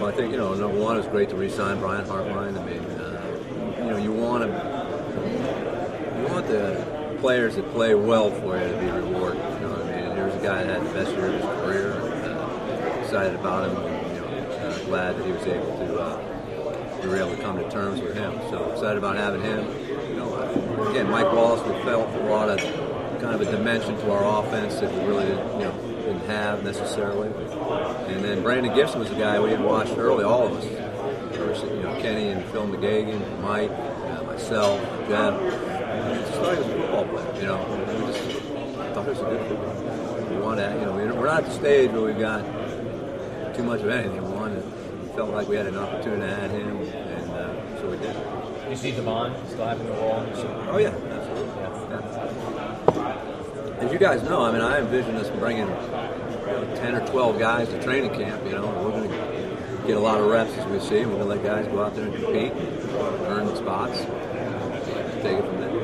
Well, I think, number one, it was great to re-sign Brian Hartline. I mean, you want the players that play well for you to be rewarded. You know what I mean? And here's a guy that had the best year of his career. Excited about him. Glad that he was able to we were able to come to terms with him. So excited about having him. Again, Mike Wallace, we felt brought a kind of a dimension to our offense that we really didn't have necessarily. And then Brandon Gibson was a guy we had watched early, all of us. Kenny and Phil McGagan, Mike, myself, Jeff. We just thought he was a football player. We just thought he was a good football player. We wanted, we're not at the stage where we've got too much of anything. We felt like we had an opportunity to add him, and so we did. You see Devon still having a role? Oh yeah, absolutely. Yeah. As you guys know, I mean, I envision us bringing 10 or 12 guys to training camp. We're going to get a lot of reps as we see, and we're going to let guys go out there and compete, earn spots, take it from there.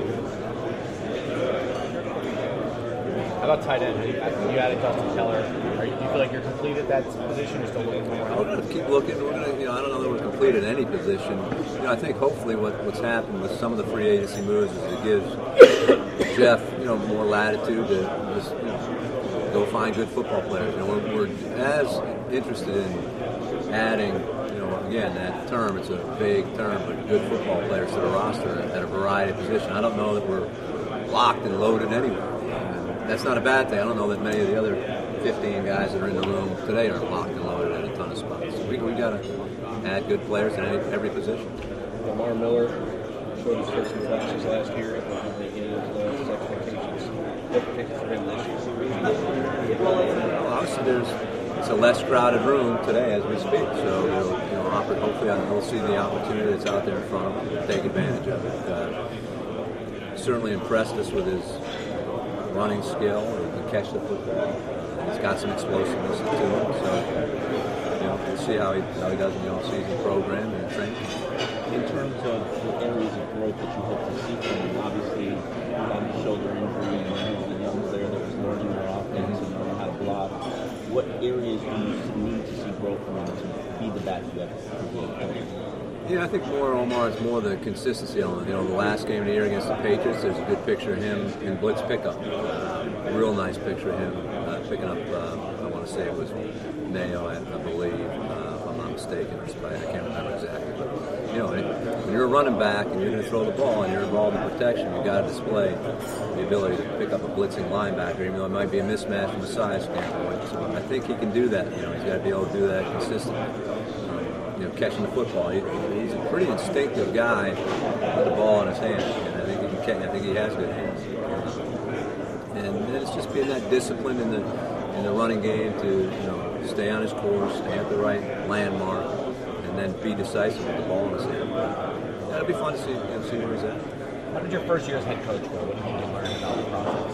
How about tight end? You added Dustin Keller. Do you feel like you're complete at that position, or still looking for more help? We're going to keep looking. We're going to, I don't know that we're complete at any position. I think hopefully what's happened with some of the free agency moves is it gives Jeff, more latitude to just, go find good football players. We're as interested in adding, again, that term, it's a vague term, but good football players to the roster at a variety of positions. I don't know that we're locked and loaded anywhere. That's not a bad thing. I don't know that many of the other 15 guys that are in the room today are locked and loaded at a ton of spots. So we got to add good players in every position. Lamar Miller showed his first flashes last year at the beginning of his expectations. What predictions for him this year? Well, obviously, it's a less crowded room today as we speak. So hopefully we'll see the opportunity that's out there in front of him and take advantage of it. Certainly impressed us with his running skill and can catch the football. He's got some explosiveness to him, so we'll see how he does in the off-season program and training. In terms of the areas of growth that you hope to see from him, obviously he had a shoulder injury and he was the young player that was learning your offense and learning how to block. What areas do you need to see growth from him to be the back you have? I think Omar is more the consistency element. The last game of the year against the Patriots, there's a good picture of him in blitz pickup. A real nice picture of him picking up, I want to say it was Mayo, I believe, if I'm not mistaken, or Sprite, I can't remember exactly. But, when you're a running back and you're going to throw the ball and you're involved in protection, you've got to display the ability to pick up a blitzing linebacker, even though it might be a mismatch from a size standpoint. So I think he can do that. He's got to be able to do that consistently. Catching the football. He's a pretty instinctive guy with the ball in his hand, and I think he has good hands. And then it's just being that discipline in the running game to stay on his course, stay at the right landmark, and then be decisive with the ball in his hand. That'll be fun to see where he's at. How did your first year as head coach go? What did you learn about the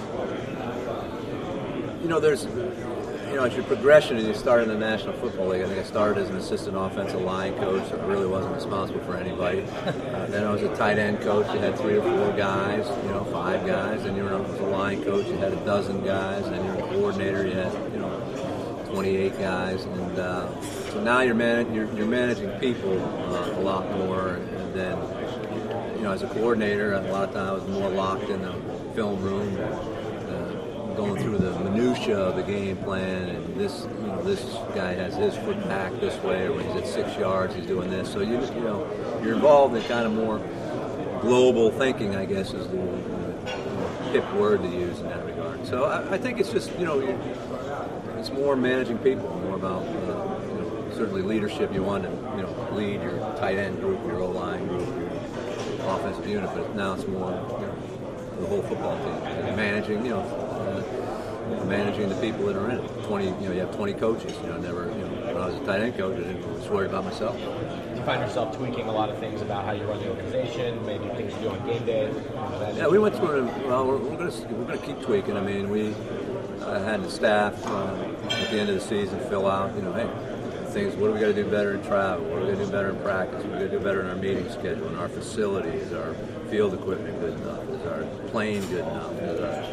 process? There's. It's your progression, and you start in the National Football League. I think I started as an assistant offensive line coach, so I really wasn't responsible for anybody. Then I was a tight end coach. You had 3 or 4 guys, 5 guys. Then you were a line coach. You had a dozen guys. Then you're a coordinator. You had 28 guys. And so now you're managing people a lot more. And then as a coordinator, a lot of times I was more locked in the film room. Going through the minutia of the game plan, and this guy has his foot back this way, or when he's at 6 yards, he's doing this. So you're involved in kind of more global thinking, I guess, is the hip word to use in that regard. So I think it's just it's more managing people, more about certainly leadership. You want to lead your tight end group, your O-line group, your offensive unit, but now it's more the whole football team managing the people that are in it. 20, you have 20 coaches. When I was a tight end coach, I didn't just worry about myself. You find yourself tweaking a lot of things about how you run the organization, maybe things you do on game day. Yeah, we went through. We're going to keep tweaking. I mean, we had the staff at the end of the season fill out. Hey, things. What do we got to do better in travel? What do we got to do better in practice? What do we got to do better in our meeting schedule, in our facilities, our field equipment good enough? Is our plane good enough?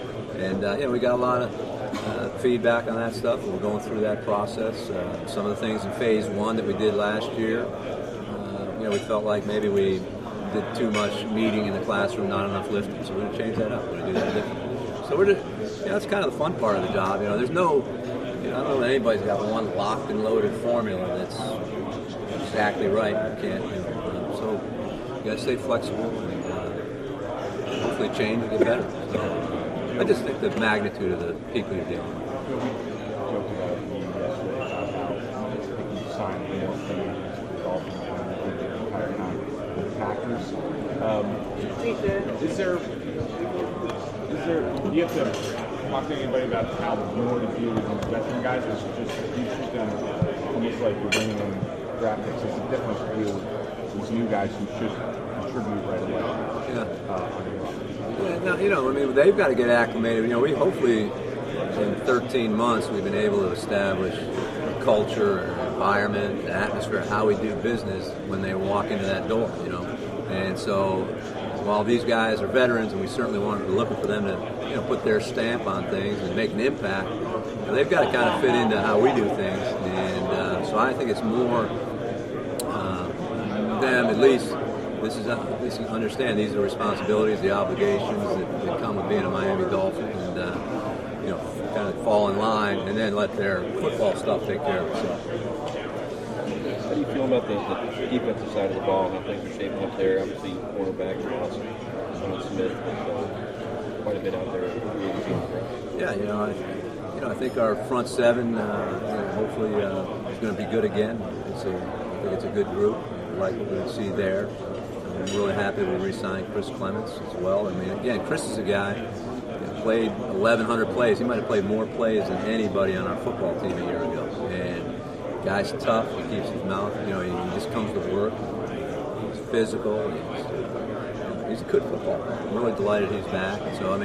And we got a lot of feedback on that stuff. We're going through that process. Some of the things in phase 1 that we did last year, we felt like maybe we did too much meeting in the classroom, not enough lifting. So we're going to change that up. We're going to do that differently. So we're just, that's kind of the fun part of the job. There's no, I don't know that anybody's got one locked and loaded formula that's exactly right. You can't, so you got to stay flexible and hopefully change and get better. So I just think the magnitude of the people you're dealing with. Joked about you signed more players for the Dolphins than the entire time with the Packers. Do you have to talk to anybody about how more to do with these veteran guys? Or is it just you treat them almost like you're bringing in draft picks? It's a different deal with these new guys who should contribute right away. They've got to get acclimated. We hopefully in 13 months we've been able to establish a culture, an environment, an atmosphere, how we do business when they walk into that door. And so while these guys are veterans, and we certainly we're looking for them to put their stamp on things and make an impact, they've got to kind of fit into how we do things. And so I think it's more them at least. This is understand these are the responsibilities, the obligations that come with being a Miami Dolphin, and kind of fall in line, and then let their football stuff take care of itself. How do you feel about the defensive side of the ball? How things are shaping up there? Obviously, cornerback Sean Smith, quite a bit out there. Yeah, I think our front seven hopefully is going to be good again. I think it's a good group. I like what we see there. I'm really happy we re-signed Chris Clements as well. Again, Chris is a guy who played 1,100 plays. He might have played more plays than anybody on our football team a year ago. And guy's tough. He keeps his mouth. He just comes to work. He's physical. He's a good football player. I'm really delighted he's back. So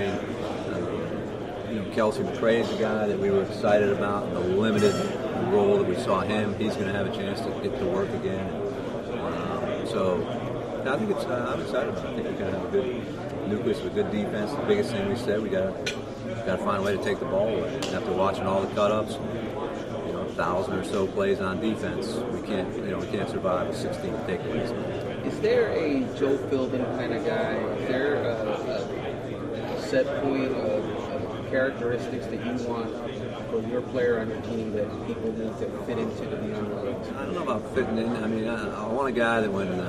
Kelsey McCray is a guy that we were excited about. The limited role that we saw him, he's going to have a chance to get to work again. I think I'm excited about it. I think we're going to have a good nucleus with a good defense. The biggest thing we said, we got to find a way to take the ball away. After watching all the cut-ups, 1,000 or so plays on defense, we can't survive with 16 takeaways. Is there a Joe Philbin kind of guy? Is there a set point of characteristics that you want for your player on your team that people need to fit into to be on the league? I don't know about fitting in. I want a guy that when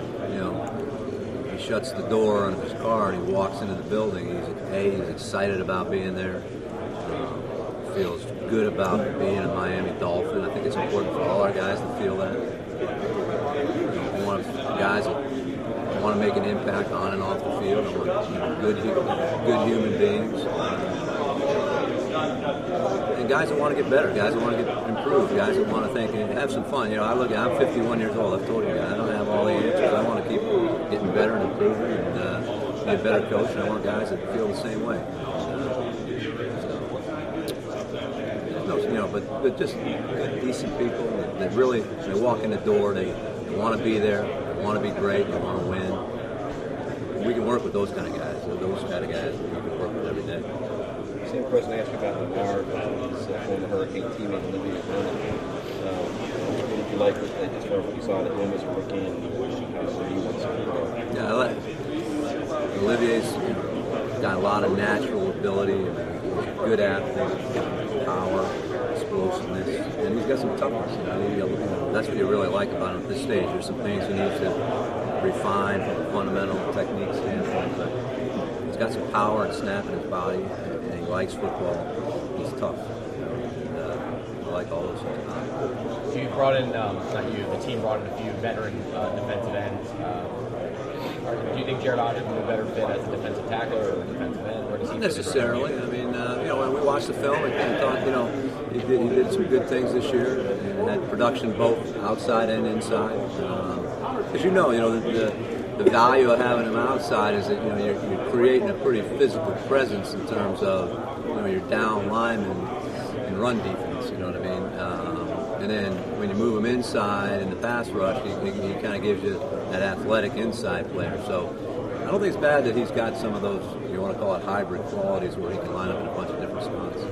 he shuts the door on his car and he walks into the building, he's excited about being there. Feels good about being a Miami Dolphin. I think it's important for all our guys to feel that. We want guys that want to make an impact on and off the field. I want good human beings. And guys that want to get better, guys that want to get improved, guys that want to think and have some fun. I'm 51 years old. I've told you, I don't have all the answers. I want to keep getting better and improving and be a better coach. And I want guys that feel the same way. But just good, decent people that really, they walk in the door, they want to be there, they want to be great, they want to win. We can work with those kind of guys. Those kind of guys that we can work with every day. Same question I asked you about Lamar, his former Hurricane teammate Olivia Vernon. What did you like as far as what you saw of him as a rookie and how he wants to grow? Yeah, I like Olivier's got a lot of natural ability, good athlete, power, explosiveness, and he's got some toughness. That's what you really like about him at this stage. There's some things he needs to refine from a fundamental technique standpoint, but he's got some power and snap in his body, and he likes football. He's tough. And, I like all those things. So you brought in, the team brought in a few veteran defensive ends. Do you think Jared Odrick would be a better fit as a defensive tackle or a defensive end? Or does he Not necessarily. When we watched the film, I thought, he did some good things this year and had production both outside and inside. As the value of having him outside is that you're creating a pretty physical presence in terms of your down linemen and run defense. You know what I mean? And then when you move him inside in the pass rush, he kind of gives you that athletic inside player. So I don't think it's bad that he's got some of those you want to call it hybrid qualities, where he can line up in a bunch of different spots.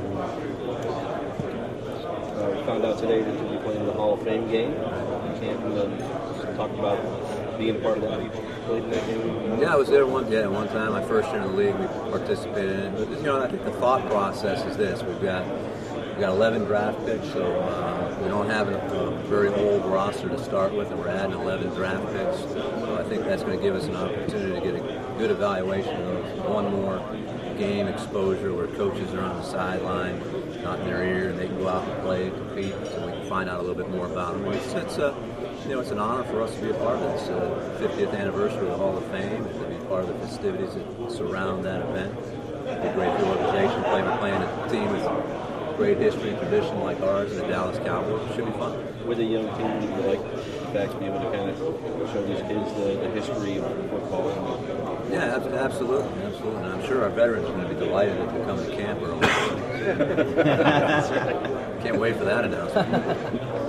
We found out today that you'll be playing in the Hall of Fame game. You can't talk about being part of that. You played in that game? Yeah, I was there one time. My first year in the league, we participated in it. But I think the thought process is this: we've got 11 draft picks, so we don't have a very old roster to start with, and we're adding 11 draft picks. So I think that's going to give us an opportunity to get a good evaluation of one more game exposure where coaches are on the sideline, not in their ear, and they can go out and play and compete, so we can find out a little bit more about them. It's an honor for us to be a part of this 50th anniversary of the Hall of Fame, and to be part of the festivities that surround that event. It's a great organization. We're playing a team with great history and tradition like ours, the Dallas Cowboys. It should be fun. With a young team, you like the fact to be able to kind of show these kids the history of football. Yeah, absolutely. And I'm sure our veterans are going to be delighted if they come to camp early. Can't wait for that announcement.